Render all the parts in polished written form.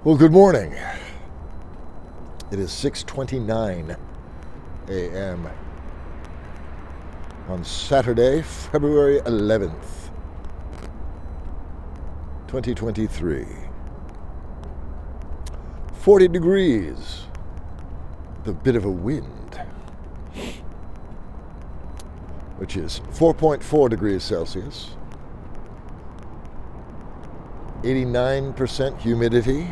Well, good morning. It is 6:29 a.m. on Saturday, February 11th, 2023. 40 degrees with a bit of a wind, which is 4.4 degrees Celsius, 89% humidity.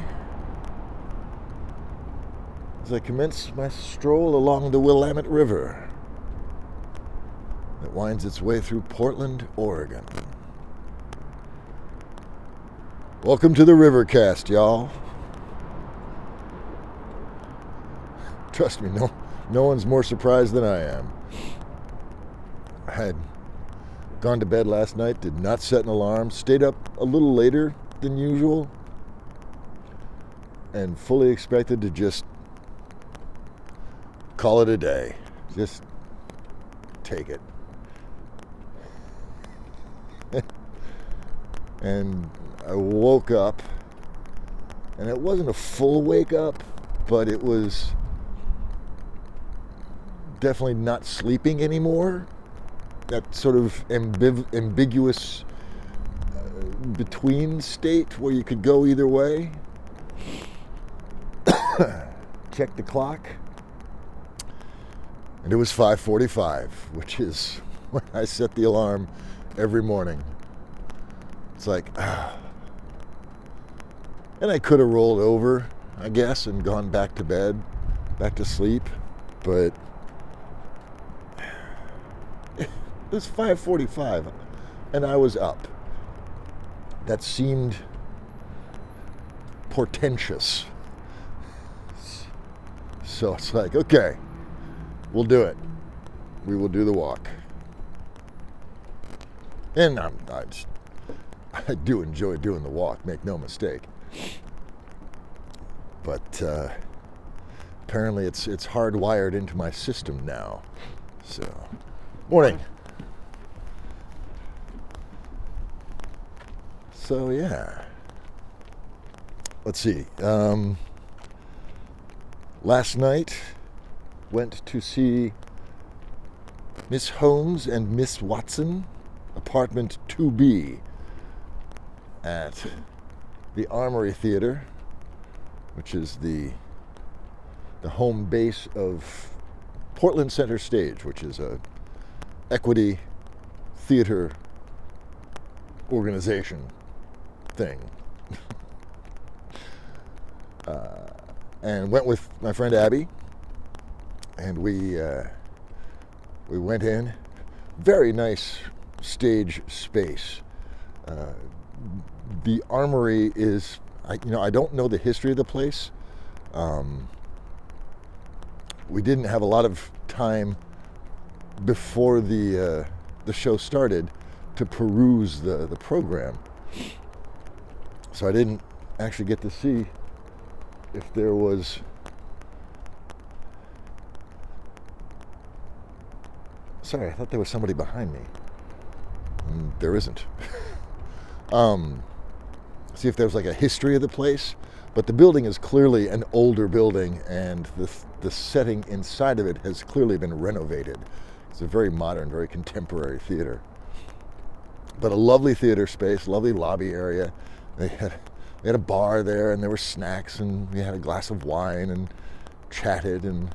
As I commence my stroll along the Willamette River that winds its way through Portland, Oregon. Welcome to the Rivercast, y'all. Trust me, no one's more surprised than I am. I had gone to bed last night, did not set an alarm, stayed up a little later than usual, and fully expected to just call it a day. Just take it. And I woke up, and it wasn't a full wake up, but it was definitely not sleeping anymore. That sort of ambiguous between state where you could go either way. Check the clock. And it was 5:45, which is when I set the alarm every morning. It's like, And I could have rolled over, I guess, and gone back to bed, back to sleep, but it was 5:45, and I was up. That seemed portentous. So it's like, okay, we'll do it. We will do the walk. And I do enjoy doing the walk, make no mistake. But apparently it's hardwired into my system now. So, morning. So yeah. Let's see. Last night, went to see Miss Holmes and Miss Watson, apartment 2B, at the Armory Theater, which is the home base of Portland Center Stage, which is a equity theater organization thing. And went with my friend Abby, and we went in. Very nice stage space. The Armory is, I don't know the history of the place. We didn't have a lot of time before the show started to peruse the program, so I didn't actually get to see if there was Sorry, I thought there was somebody behind me. And there isn't. See if there was like a history of the place. But the building is clearly an older building, and the setting inside of it has clearly been renovated. It's a very modern, very contemporary theater. But a lovely theater space, lovely lobby area. They had a bar there, and there were snacks, and we had a glass of wine and chatted and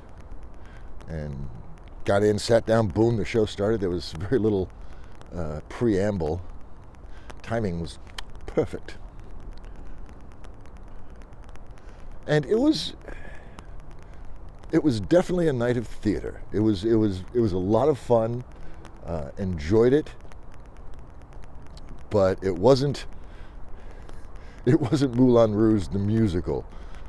got in, sat down, boom, the show started. There was very little preamble. Timing was perfect. And it was definitely a night of theater. It was a lot of fun. Enjoyed it. But it wasn't Moulin Rouge the musical.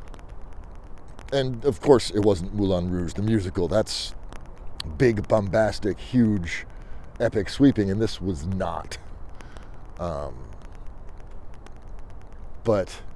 And of course it wasn't Moulin Rouge the musical. That's big, bombastic, huge, epic, sweeping, and this was not. But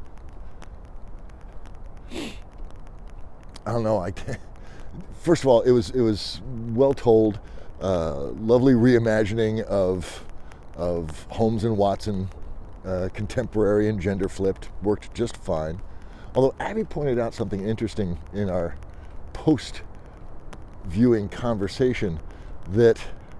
I don't know. First of all, it was well told, lovely reimagining of Holmes and Watson, contemporary and gender flipped, worked just fine. Although Abby pointed out something interesting in our post-viewing conversation, that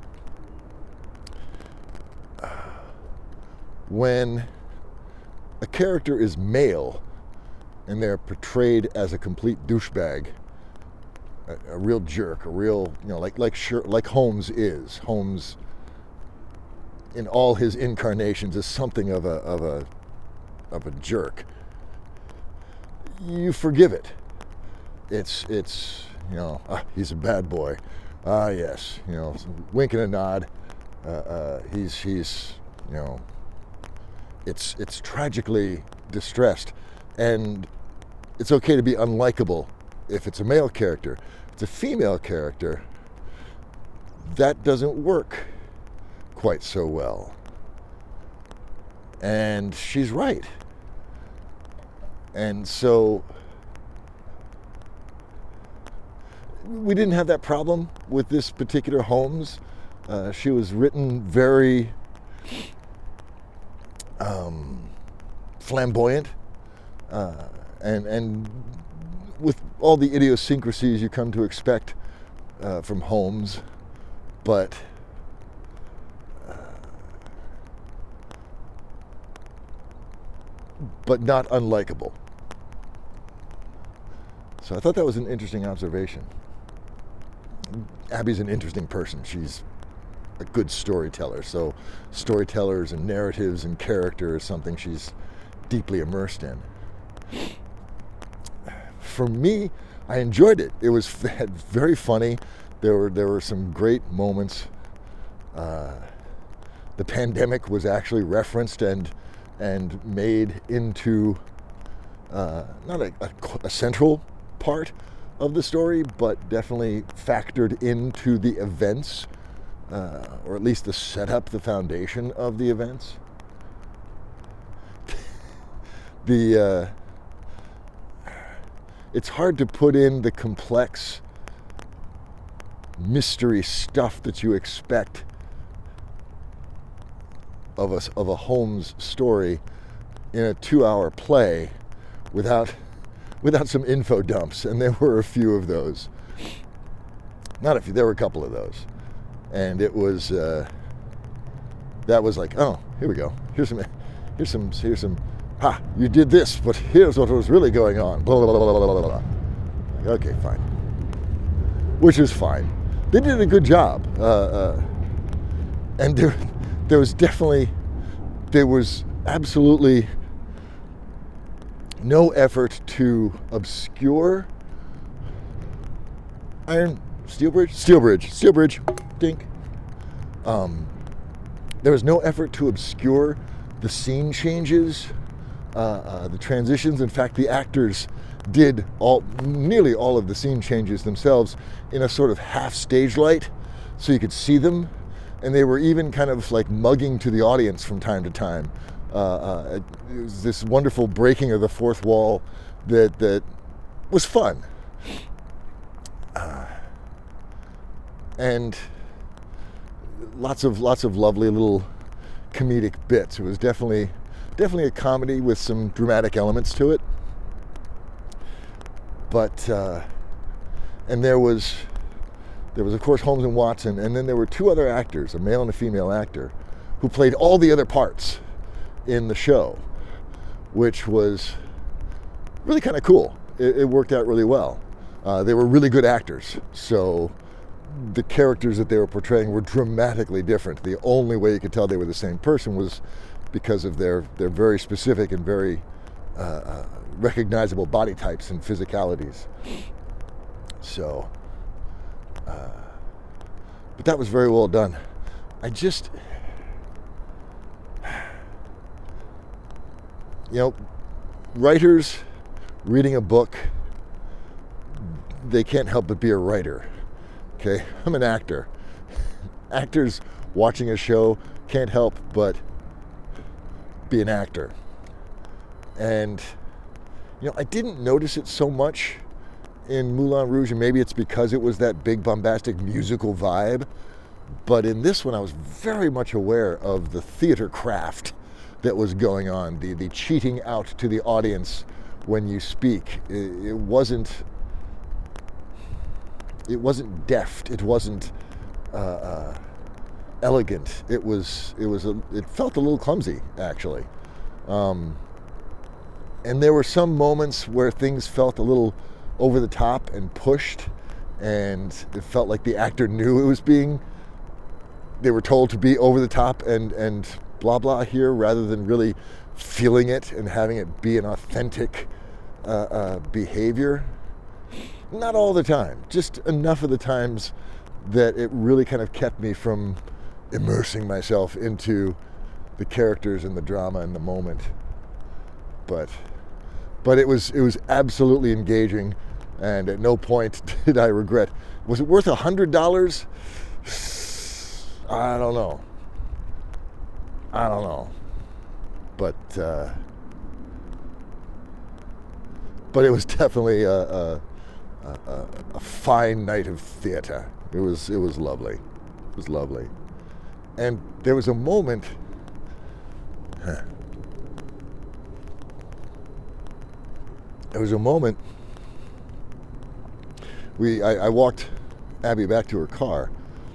when a character is male and they're portrayed as a complete douchebag, a real jerk, a real, like Holmes is. Holmes, in all his incarnations, is something of a jerk. You forgive it. It's he's a bad boy. Yes, wink and a nod. He's it's tragically distressed, and it's okay to be unlikable if it's a male character. If it's a female character, that doesn't work quite so well. And she's right. And so we didn't have that problem with this particular Holmes. She was written very flamboyant, and with all the idiosyncrasies you come to expect from Holmes, but not unlikable. So I thought that was an interesting observation. Abby's an interesting person. She's a good storyteller. So storytellers and narratives and character is something she's deeply immersed in. For me, I enjoyed it. It was very funny. There were some great moments. The pandemic was actually referenced and made into not a central part of the story, but definitely factored into the events, or at least the setup, the foundation of the events. It's hard to put in the complex mystery stuff that you expect of a Holmes story in a 2-hour play without some info dumps, and there were a few of those. Not a few, there were a couple of those, and it was that was like, oh, here we go. Here's some. Ha! You did this, but here's what was really going on. Blah blah blah blah blah blah. Okay, fine. Which is fine. They did a good job, and there was absolutely no effort to obscure Steel Bridge, dink. There was no effort to obscure the scene changes, the transitions. In fact, the actors did nearly all of the scene changes themselves in a sort of half stage light, so you could see them, and they were even kind of like mugging to the audience from time to time. It was this wonderful breaking of the fourth wall that was fun, and lots of lovely little comedic bits. It was definitely a comedy with some dramatic elements to it. But and there was of course Holmes and Watson, and then there were two other actors, a male and a female actor, who played all the other parts in the show, which was really kind of cool. It worked out really well. They were really good actors, so the characters that they were portraying were dramatically different. The only way you could tell they were the same person was because of their very specific and very recognizable body types and physicalities. So, but that was very well done. Writers reading a book, they can't help but be a writer. Okay, I'm an actor. Actors watching a show can't help but be an actor. And I didn't notice it so much in Moulin Rouge, and maybe it's because it was that big bombastic musical vibe, but in this one I was very much aware of the theater craft that was going on, the cheating out to the audience when you speak. It wasn't deft. It wasn't elegant. It felt a little clumsy, actually. And there were some moments where things felt a little over the top and pushed, and it felt like the actor knew they were told to be over the top and blah blah here, rather than really feeling it and having it be an authentic behavior. Not all the time, just enough of the times that it really kind of kept me from immersing myself into the characters and the drama and the moment. But it was absolutely engaging, and at no point did I regret. Was it worth $100? I don't know. But it was definitely a fine night of theater. It was lovely. It was lovely. And there was a moment. There was a moment. I walked Abby back to her car,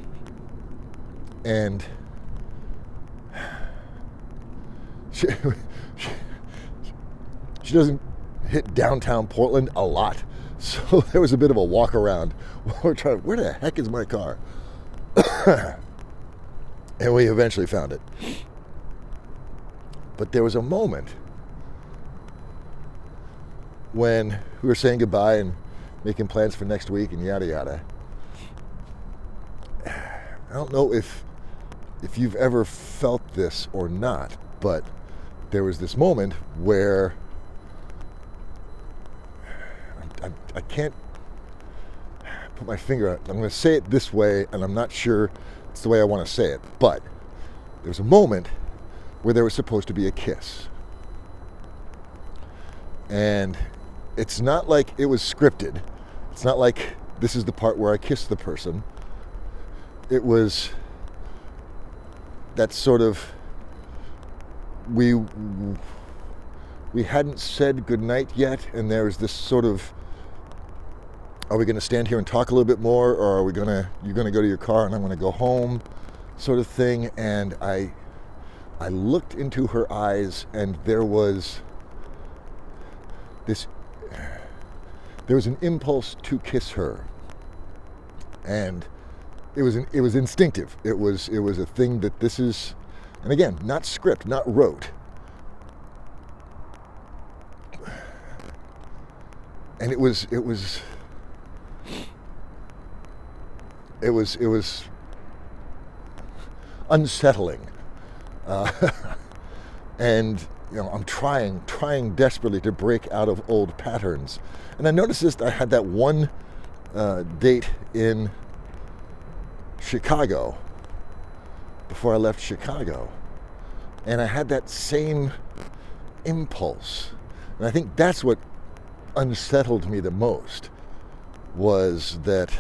and she doesn't hit downtown Portland a lot, so there was a bit of a walk around. We're trying. Where the heck is my car? And we eventually found it. But there was a moment when we were saying goodbye and making plans for next week and yada yada. I don't know if you've ever felt this or not, but there was this moment where I can't put my finger on it. I'm going to say it this way, and I'm not sure it's the way I want to say it, but there was a moment where there was supposed to be a kiss. And it's not like it was scripted. It's not like this is the part where I kiss the person. It was that sort of, we hadn't said goodnight yet, and there was this sort of, are we going to stand here and talk a little bit more, or are we you're going to go to your car and I'm going to go home, sort of thing. And I looked into her eyes, and there was an impulse to kiss her, and it was instinctive. It was a thing that this is, and again, not script, not rote. And it was unsettling, and I'm trying desperately to break out of old patterns. And I noticed this. I had that one date in Chicago before I left Chicago, and I had that same impulse. And I think that's what unsettled me the most, was that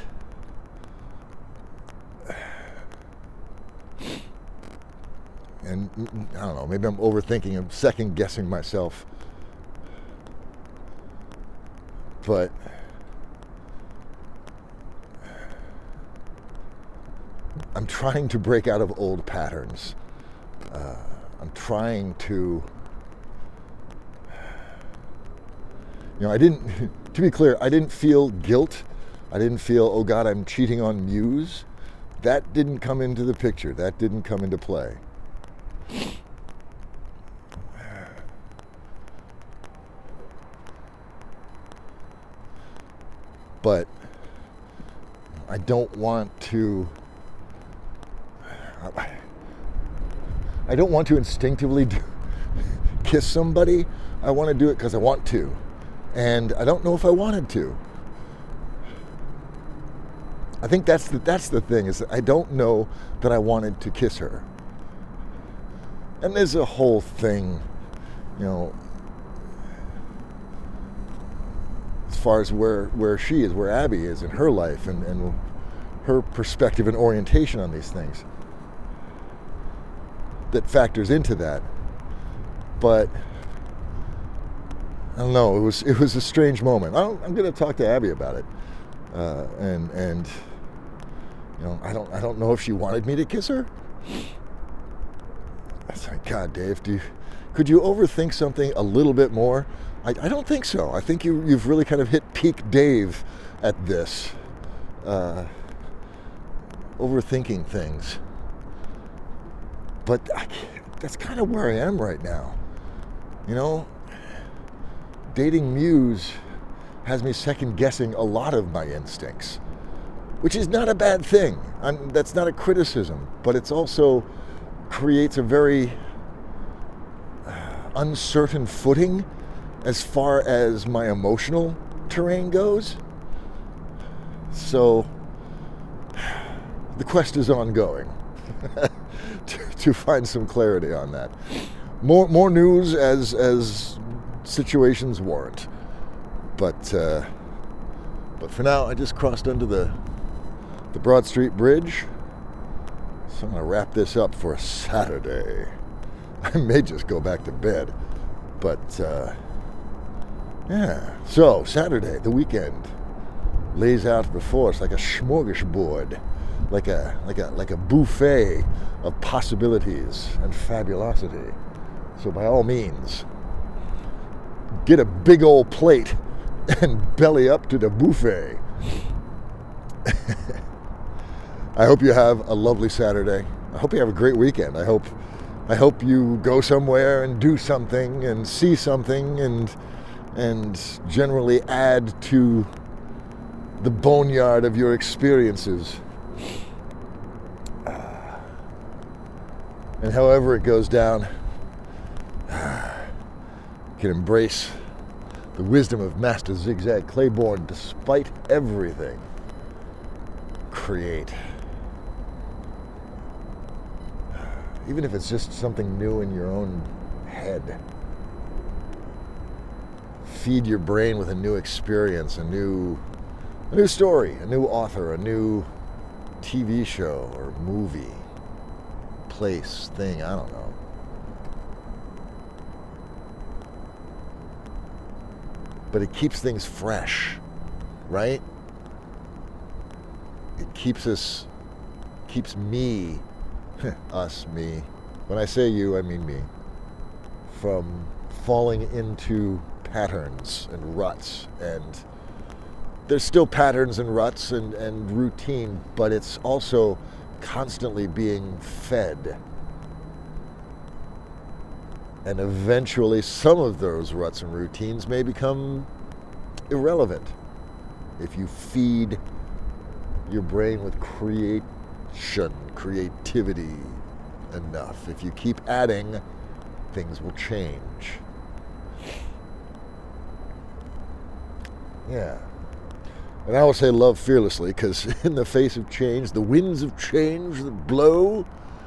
and I don't know, maybe I'm overthinking, I'm second guessing myself, but I'm trying to break out of old patterns. I'm trying to, I didn't, to be clear, I didn't feel guilt. I didn't feel, oh God, I'm cheating on Muse. That didn't come into the picture. That didn't come into play. But I don't want to instinctively kiss somebody. I want to do it because I want to. And I don't know if I wanted to. I think that's the thing, is that I don't know that I wanted to kiss her. And there's a whole thing, as far as where she is, where Abby is in her life, and her perspective and orientation on these things, that factors into that. But don't know. It was a strange moment. I'm going to talk to Abby about it, and I don't know if she wanted me to kiss her. I was like, God, Dave, could you overthink something a little bit more? I don't think so. I think you've really kind of hit peak Dave at this, overthinking things. But that's kind of where I am right now. Dating Muse has me second guessing a lot of my instincts, which is not a bad thing. That's not a criticism, but it's also creates a very uncertain footing as far as my emotional terrain goes. So the quest is ongoing to find some clarity on that. More news as situations warrant. But for now, I just crossed under the Broad Street Bridge. So I'm going to wrap this up for a Saturday. I may just go back to bed. But, yeah. So, Saturday, the weekend, lays out before us like a smorgasbord, like a buffet of possibilities and fabulosity. So by all means, get a big old plate and belly up to the buffet. I hope you have a lovely Saturday. I hope you have a great weekend. I hope you go somewhere and do something and see something and generally add to the boneyard of your experiences. And however it goes down, you can embrace the wisdom of Master Zigzag Claiborne despite everything. Create. Even if it's just something new in your own head. Feed your brain with a new experience, a new story, a new author, a new TV show or movie, place, thing, I don't know. But it keeps things fresh, right? It keeps me, me. When I say you, I mean me. From falling into patterns and ruts. And there's still patterns and ruts and routine, but it's also constantly being fed. And eventually some of those ruts and routines may become irrelevant if you feed your brain with creativity enough. If you keep adding, things will change. Yeah. And I will say love fearlessly, because in the face of change, the winds of change that blow,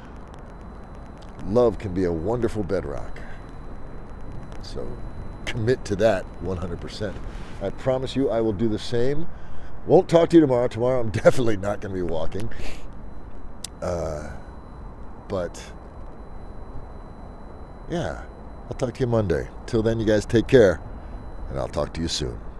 love can be a wonderful bedrock. So commit to that 100%. I promise you I will do the same. Won't talk to you tomorrow. Tomorrow I'm definitely not going to be walking. But yeah, I'll talk to you Monday. Till then, you guys take care, and I'll talk to you soon.